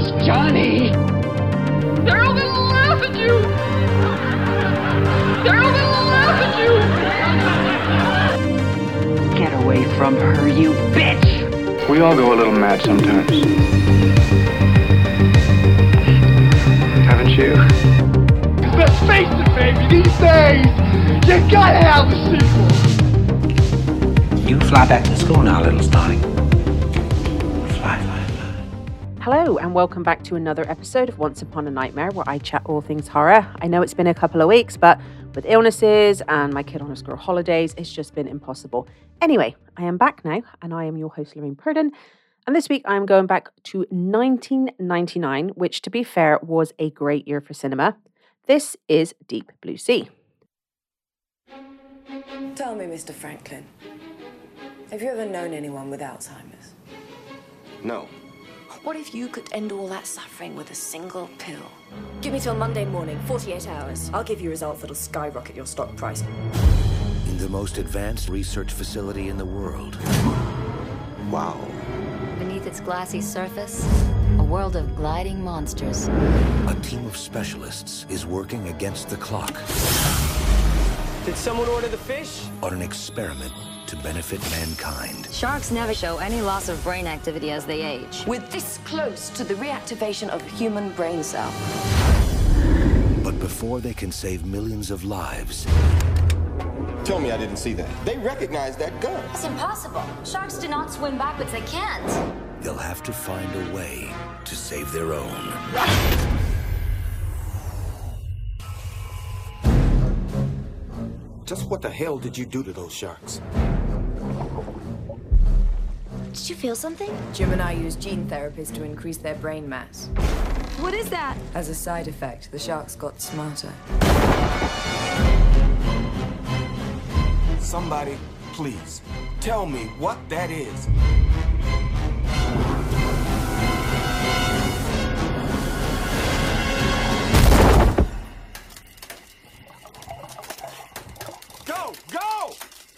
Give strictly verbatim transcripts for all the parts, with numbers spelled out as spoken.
Johnny! They're all gonna laugh at you! They're all gonna laugh at you! Get away from her, you bitch! We all go a little mad sometimes. Haven't you? Let's face it, baby, these days, you gotta have a sequel! You fly back to school now, little starling. Fly, fly, fly. Hello, and welcome back to another episode of Once Upon a Nightmare, where I chat all things horror. I know it's been a couple of weeks, but with illnesses and my kid on her school holidays, it's just been impossible. Anyway, I am back now, and I am your host, Lorraine Purdon. And this week, I am going back to nineteen ninety-nine, which, to be fair, was a great year for cinema. This is Deep Blue Sea. Tell me, Mister Franklin, have you ever known anyone with Alzheimer's? No. What if you could end all that suffering with a single pill? Give me till Monday morning, forty-eight hours. I'll give you results that'll skyrocket your stock price. In the most advanced research facility in the world. Wow. Beneath its glassy surface, a world of gliding monsters. A team of specialists is working against the clock. Did someone order the fish? On an experiment to benefit mankind. Sharks never show any loss of brain activity as they age. We're this close to the reactivation of a human brain cell. But before they can save millions of lives... Tell me I didn't see that. They recognize that gun. That's impossible. Sharks do not swim backwards. They can't. They'll have to find a way to save their own. Just what the hell did you do to those sharks? Did you feel something? Jim and I use gene therapies to increase their brain mass. What is that? As a side effect, the sharks got smarter. Somebody, please, tell me what that is. Go, go!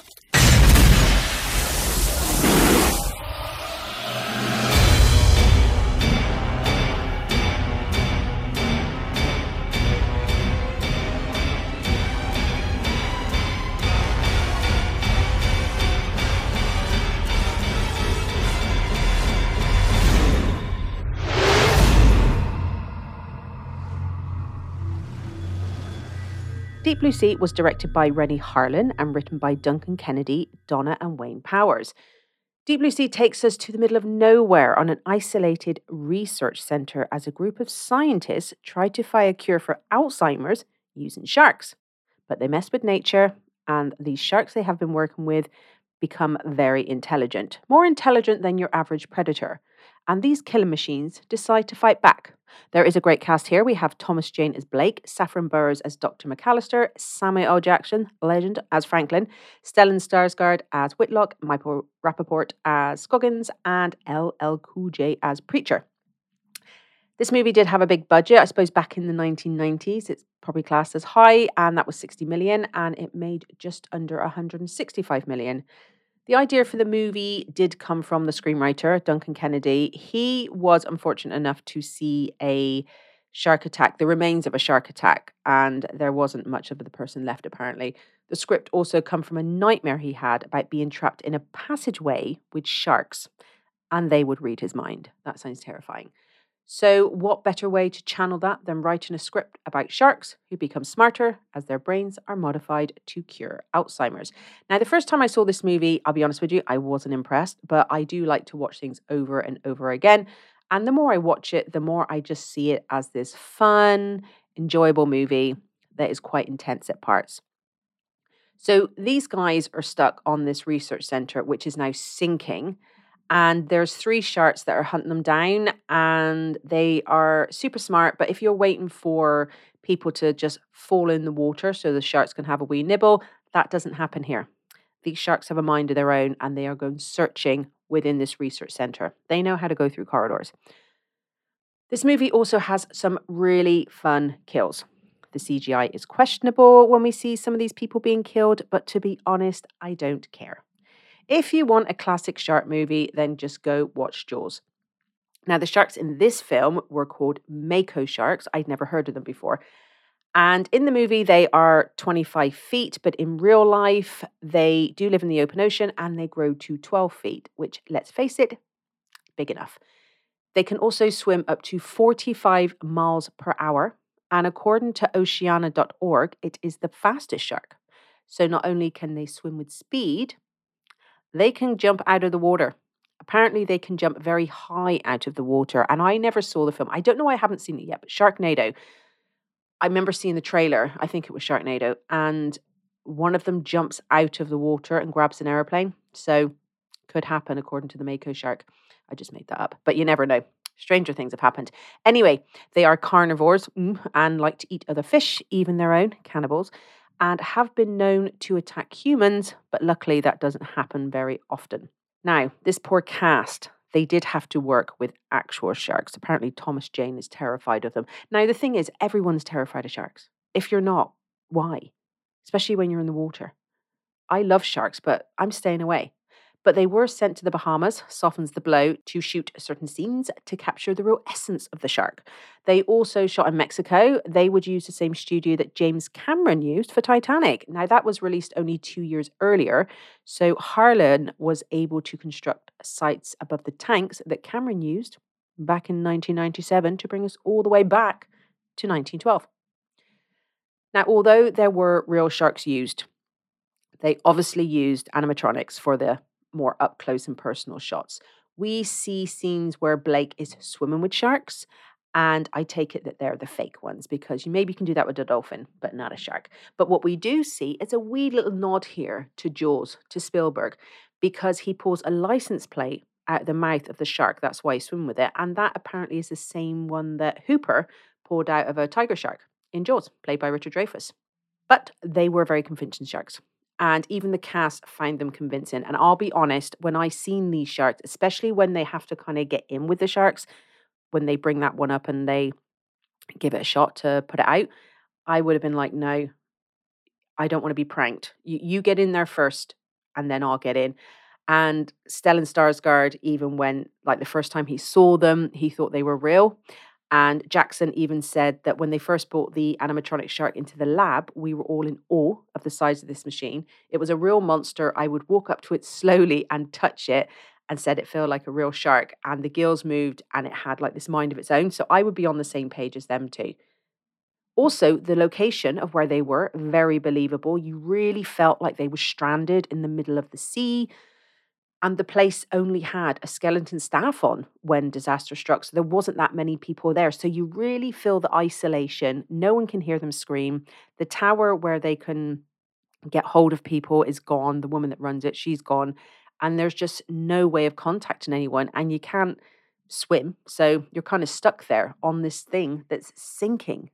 Deep Blue Sea was directed by Renny Harlin and written by Duncan Kennedy, Donna and Wayne Powers. Deep Blue Sea takes us to the middle of nowhere on an isolated research centre as a group of scientists try to find a cure for Alzheimer's using sharks. But they mess with nature, and these sharks they have been working with become very intelligent, more intelligent than your average predator. And these killer machines decide to fight back. There is a great cast here. We have Thomas Jane as Blake, Saffron Burrows as Doctor McAllister, Samuel L. Jackson, legend, as Franklin, Stellan Skarsgård as Whitlock, Michael Rappaport as Scoggins, and L L Cool J as Preacher. This movie did have a big budget. I suppose back in the nineteen nineties, it's probably classed as high, and that was sixty million, and it made just under one hundred sixty-five million. The idea for the movie did come from the screenwriter, Duncan Kennedy. He was unfortunate enough to see a shark attack, the remains of a shark attack, and there wasn't much of the person left, apparently. The script also come from a nightmare he had about being trapped in a passageway with sharks, and they would read his mind. That sounds terrifying. So what better way to channel that than writing a script about sharks who become smarter as their brains are modified to cure Alzheimer's. Now, the first time I saw this movie, I'll be honest with you, I wasn't impressed, but I do like to watch things over and over again. And the more I watch it, the more I just see it as this fun, enjoyable movie that is quite intense at parts. So these guys are stuck on this research center, which is now sinking. And there's three sharks that are hunting them down, and they are super smart. But if you're waiting for people to just fall in the water so the sharks can have a wee nibble, that doesn't happen here. These sharks have a mind of their own, and they are going searching within this research center. They know how to go through corridors. This movie also has some really fun kills. The C G I is questionable when we see some of these people being killed, but to be honest, I don't care. If you want a classic shark movie, then just go watch Jaws. Now, the sharks in this film were called mako sharks. I'd never heard of them before. And in the movie, they are twenty-five feet, but in real life, they do live in the open ocean and they grow to twelve feet, which, let's face it, big enough. They can also swim up to forty-five miles per hour. And according to oceana dot org, it is the fastest shark. So not only can they swim with speed, they can jump out of the water. Apparently, they can jump very high out of the water. And I never saw the film. I don't know why I haven't seen it yet, but Sharknado, I remember seeing the trailer. I think it was Sharknado. And one of them jumps out of the water and grabs an airplane. So could happen according to the mako shark. I just made that up. But you never know. Stranger things have happened. Anyway, they are carnivores mm, and like to eat other fish, even their own, cannibals, and have been known to attack humans, but luckily that doesn't happen very often. Now, this poor cast, they did have to work with actual sharks. Apparently, Thomas Jane is terrified of them. Now, the thing is, everyone's terrified of sharks. If you're not, why? Especially when you're in the water. I love sharks, but I'm staying away. But they were sent to the Bahamas, softens the blow, to shoot certain scenes to capture the real essence of the shark. They also shot in Mexico. They would use the same studio that James Cameron used for Titanic. Now, that was released only two years earlier, so Harlan was able to construct sites above the tanks that Cameron used back in nineteen ninety-seven to bring us all the way back to nineteen twelve. Now, although there were real sharks used, they obviously used animatronics for the more up close and personal shots. We see scenes where Blake is swimming with sharks, and I take it that they're the fake ones because you maybe can do that with a dolphin, but not a shark. But what we do see is a wee little nod here to Jaws, to Spielberg, because he pulls a license plate out of the mouth of the shark. That's why he's swimming with it. And that apparently is the same one that Hooper pulled out of a tiger shark in Jaws, played by Richard Dreyfuss. But they were very convincing sharks. And even the cast find them convincing. And I'll be honest, when I seen these sharks, especially when they have to kind of get in with the sharks, when they bring that one up and they give it a shot to put it out, I would have been like, no, I don't want to be pranked. You, you get in there first and then I'll get in. And Stellan Skarsgård, even when, like the first time he saw them, he thought they were real. And Jackson even said that when they first brought the animatronic shark into the lab, we were all in awe of the size of this machine. It was a real monster. I would walk up to it slowly and touch it and said it felt like a real shark. And the gills moved and it had like this mind of its own. So I would be on the same page as them too. Also, the location of where they were, very believable. You really felt like they were stranded in the middle of the sea. And the place only had a skeleton staff on when disaster struck. So there wasn't that many people there. So you really feel the isolation. No one can hear them scream. The tower where they can get hold of people is gone. The woman that runs it, she's gone. And there's just no way of contacting anyone. And you can't swim. So you're kind of stuck there on this thing that's sinking.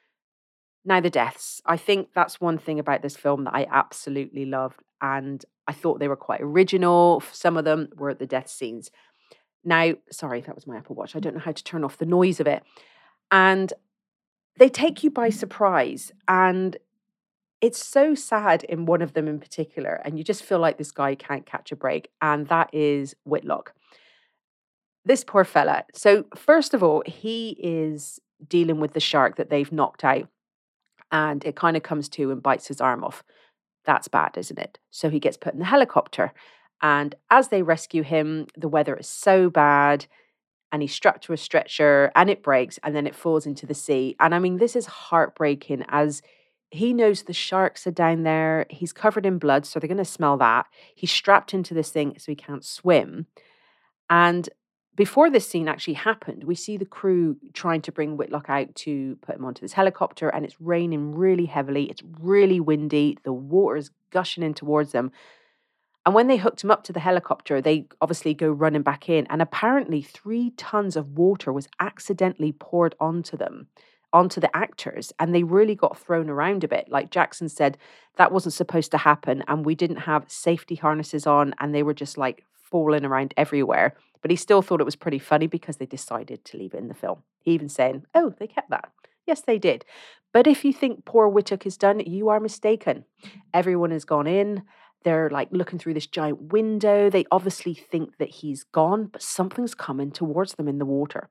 Now, the deaths. I think that's one thing about this film that I absolutely loved. And I thought they were quite original. Some of them were the death scenes. Now, sorry, that was my Apple Watch. I don't know how to turn off the noise of it. And they take you by surprise. And it's so sad in one of them in particular. And you just feel like this guy can't catch a break. And that is Whitlock. This poor fella. So first of all, he is dealing with the shark that they've knocked out. And it kind of comes to and bites his arm off. That's bad, isn't it? So he gets put in the helicopter. And as they rescue him, the weather is so bad. And he's strapped to a stretcher and it breaks and then it falls into the sea. And I mean, this is heartbreaking as he knows the sharks are down there. He's covered in blood, so they're going to smell that. He's strapped into this thing so he can't swim. And before this scene actually happened, we see the crew trying to bring Whitlock out to put him onto this helicopter, and it's raining really heavily. It's really windy. The water is gushing in towards them. And when they hooked him up to the helicopter, they obviously go running back in. And apparently three tons of water was accidentally poured onto them, onto the actors. And they really got thrown around a bit. Like Jackson said, that wasn't supposed to happen. And we didn't have safety harnesses on. And they were just like falling around everywhere. But he still thought it was pretty funny because they decided to leave it in the film. He even saying, oh, they kept that. Yes, they did. But if you think poor Whitlock is done, you are mistaken. Everyone has gone in. They're like looking through this giant window. They obviously think that he's gone, but something's coming towards them in the water.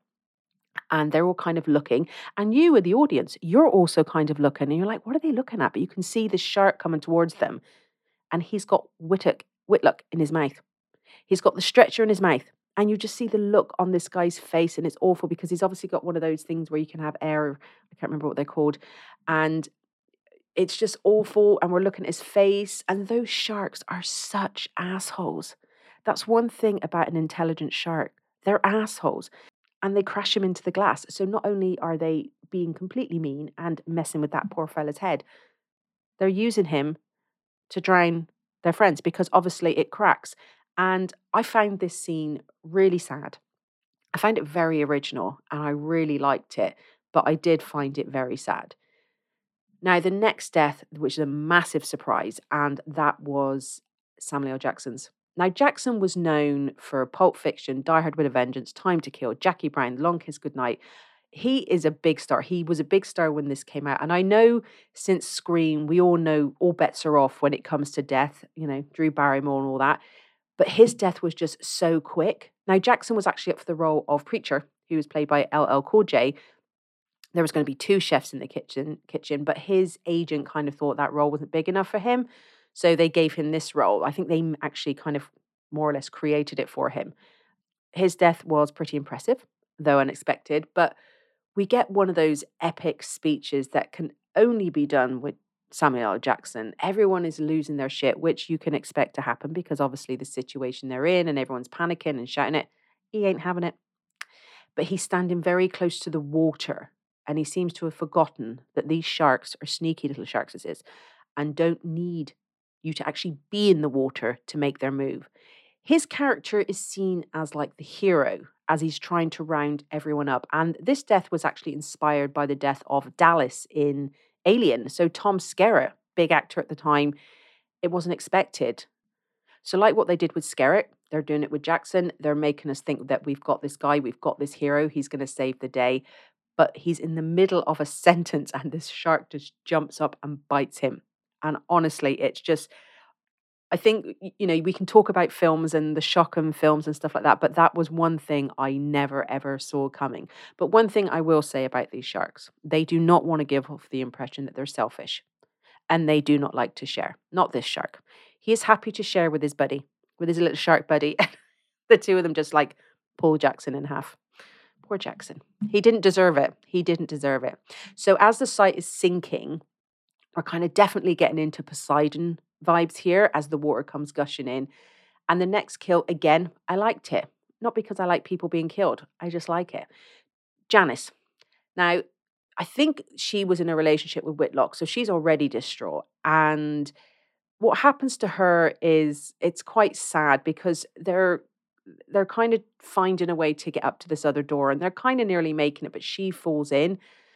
And they're all kind of looking. And you, the audience, you're also kind of looking. And you're like, what are they looking at? But you can see the shark coming towards them. And he's got Whitlock, Whitlock in his mouth. He's got the stretcher in his mouth. And you just see the look on this guy's face. And it's awful because he's obviously got one of those things where you can have air. I can't remember what they're called. And it's just awful. And we're looking at his face. And those sharks are such assholes. That's one thing about an intelligent shark. They're assholes. And they crash him into the glass. So not only are they being completely mean and messing with that poor fella's head, they're using him to drown their friends because obviously it cracks. And I found this scene really sad. I found it very original and I really liked it, but I did find it very sad. Now, the next death, which is a massive surprise, and that was Samuel L. Jackson's. Now, Jackson was known for Pulp Fiction, Die Hard with a Vengeance, Time to Kill, Jackie Brown, Long Kiss Goodnight. He is a big star. He was a big star when this came out. And I know since Scream, we all know all bets are off when it comes to death, you know, Drew Barrymore and all that. But his death was just so quick. Now, Jackson was actually up for the role of Preacher, who was played by L L Cool J. There was going to be two chefs in the kitchen, kitchen, but his agent kind of thought that role wasn't big enough for him. So they gave him this role. I think they actually kind of more or less created it for him. His death was pretty impressive, though unexpected, but we get one of those epic speeches that can only be done with Samuel L. Jackson. Everyone is losing their shit, which you can expect to happen because obviously the situation they're in and everyone's panicking and shouting it. He ain't having it. But he's standing very close to the water and he seems to have forgotten that these sharks are sneaky little sharks, this is, and don't need you to actually be in the water to make their move. His character is seen as like the hero as he's trying to round everyone up. And this death was actually inspired by the death of Dallas in Alien. So Tom Skerritt, big actor at the time, it wasn't expected. So like what they did with Skerritt, they're doing it with Jackson. They're making us think that we've got this guy, we've got this hero, he's going to save the day. But he's in the middle of a sentence and this shark just jumps up and bites him. And honestly, it's just, I think, you know, we can talk about films and the shock and films and stuff like that, but that was one thing I never, ever saw coming. But one thing I will say about these sharks, they do not want to give off the impression that they're selfish and they do not like to share. Not this shark. He is happy to share with his buddy, with his little shark buddy. The two of them just like pull Jackson in half. Poor Jackson. He didn't deserve it. He didn't deserve it. So as the site is sinking, we're kind of definitely getting into Poseidon vibes here as the water comes gushing in. And the next kill, again, I liked it. Not because I like people being killed. I just like it. Janice. Now, I think she was in a relationship with Whitlock, so she's already distraught. And what happens to her is it's quite sad because they're they're kind of finding a way to get up to this other door and they're kind of nearly making it, but she falls in.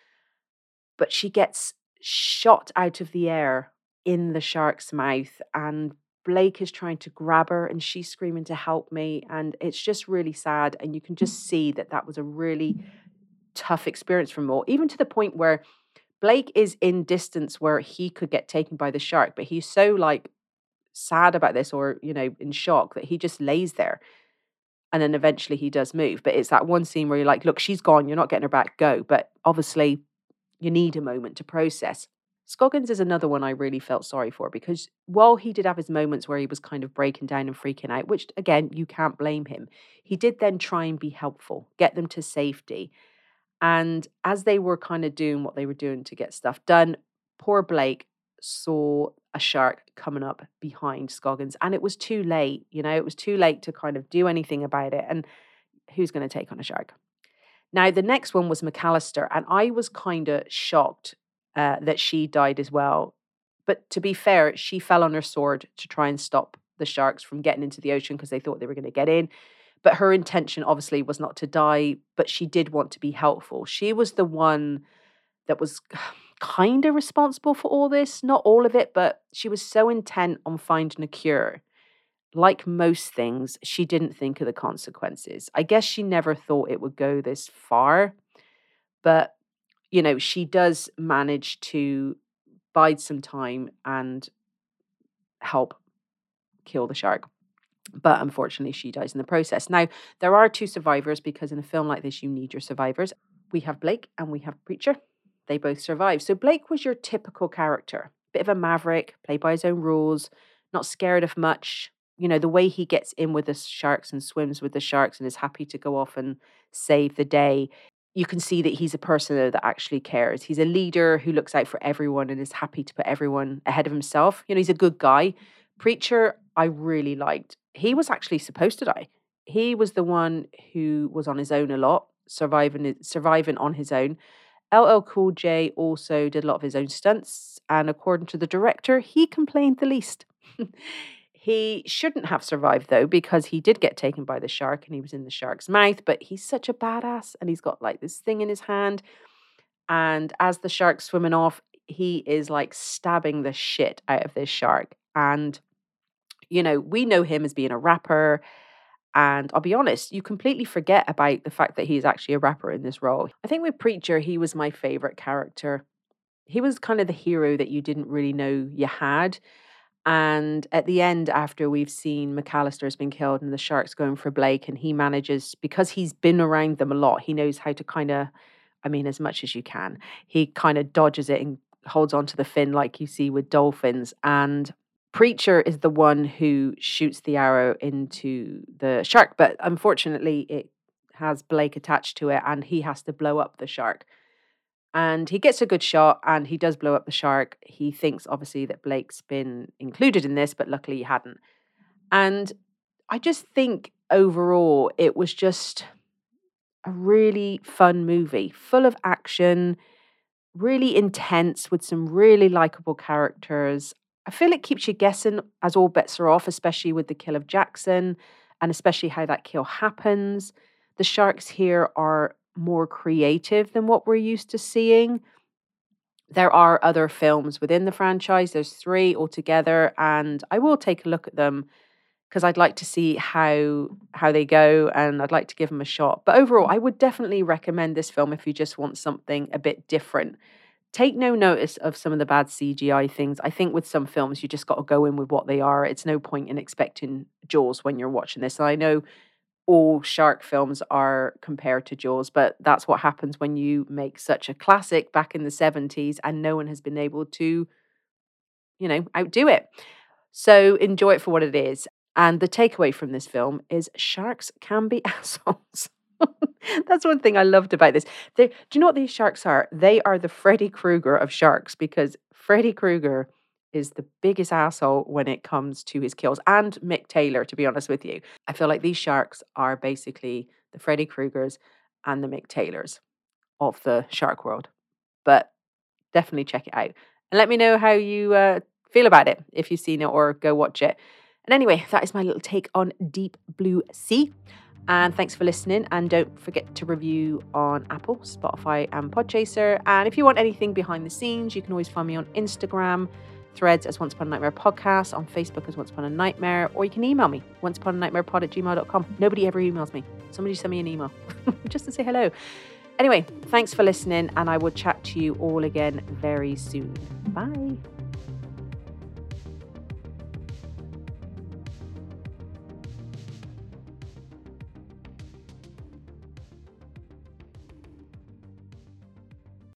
But she gets shot out of the air in the shark's mouth and Blake is trying to grab her and she's screaming to help me and it's just really sad and you can just see that that was a really tough experience for Mo, even to the point where Blake is in distance where he could get taken by the shark, but he's so like sad about this or, you know, in shock that he just lays there and then eventually he does move. But it's that one scene where you're like, look, she's gone, you're not getting her back, go. But obviously you need a moment to process. Scoggins is another one I really felt sorry for because while he did have his moments where he was kind of breaking down and freaking out, which again, you can't blame him, he did then try and be helpful, get them to safety. And as they were kind of doing what they were doing to get stuff done, poor Blake saw a shark coming up behind Scoggins and it was too late, you know, it was too late to kind of do anything about it. And who's going to take on a shark? Now, the next one was McAllister, and I was kind of shocked uh, that she died as well. But to be fair, she fell on her sword to try and stop the sharks from getting into the ocean because they thought they were going to get in. But her intention obviously was not to die, but she did want to be helpful. She was the one that was kind of responsible for all this, not all of it, but she was so intent on finding a cure. Like most things, she didn't think of the consequences. I guess she never thought it would go this far, but, you know, she does manage to bide some time and help kill the shark. But unfortunately, she dies in the process. Now, there are two survivors because in a film like this, you need your survivors. We have Blake and we have Preacher. They both survive. So Blake was your typical character. Bit of a maverick, played by his own rules, not scared of much. You know, the way he gets in with the sharks and swims with the sharks and is happy to go off and save the day. You can see that he's a person though, that actually cares. He's a leader who looks out for everyone and is happy to put everyone ahead of himself. You know, he's a good guy. Preacher, I really liked. He was actually supposed to die. He was the one who was on his own a lot, surviving surviving on his own. L L Cool J also did a lot of his own stunts, and according to the director, he complained the least. He shouldn't have survived though, because he did get taken by the shark and he was in the shark's mouth, but he's such a badass and he's got like this thing in his hand. And as the shark's swimming off, he is like stabbing the shit out of this shark. And, you know, we know him as being a rapper. And I'll be honest, you completely forget about the fact that he's actually a rapper in this role. I think with Preacher, he was my favorite character. He was kind of the hero that you didn't really know you had. And at the end, after we've seen McAllister has been killed and the shark's going for Blake, and he manages, because he's been around them a lot, he knows how to kind of, I mean, as much as you can, he kind of dodges it and holds onto the fin like you see with dolphins. And Preacher is the one who shoots the arrow into the shark, but unfortunately it has Blake attached to it and he has to blow up the shark. And he gets a good shot and he does blow up the shark. He thinks obviously that Blake's been included in this, but luckily he hadn't. And I just think overall it was just a really fun movie, full of action, really intense with some really likable characters. I feel it keeps you guessing as all bets are off, especially with the kill of Jackson and especially how that kill happens. The sharks here are more creative than what we're used to seeing. There are other films within the franchise. There's three altogether, and I will take a look at them because I'd like to see how how they go, and I'd like to give them a shot. But overall, I would definitely recommend this film if you just want something a bit different. Take no notice of some of the bad C G I things. I think with some films, you just got to go in with what they are. It's no point in expecting Jaws when you're watching this. And I know all shark films are compared to Jaws, but that's what happens when you make such a classic back in the seventies and no one has been able to, you know, outdo it. So enjoy it for what it is. And the takeaway from this film is sharks can be assholes. That's one thing I loved about this. They, do you know what these sharks are? They are the Freddy Krueger of sharks, because Freddy Krueger is the biggest asshole when it comes to his kills, and Mick Taylor, to be honest with you. I feel like these sharks are basically the Freddy Kruegers and the Mick Taylors of the shark world. But definitely check it out. And let me know how you uh, feel about it, if you've seen it or go watch it. And anyway, that is my little take on Deep Blue Sea. And thanks for listening. And don't forget to review on Apple, Spotify and Podchaser. And if you want anything behind the scenes, you can always find me on Instagram, Threads as Once Upon a Nightmare Podcast, on Facebook as Once Upon a Nightmare, or you can email me, once upon a nightmare pod at gmail dot com. Nobody ever emails me. Somebody send me an email just to say hello. Anyway, thanks for listening, and I will chat to you all again very soon. Bye.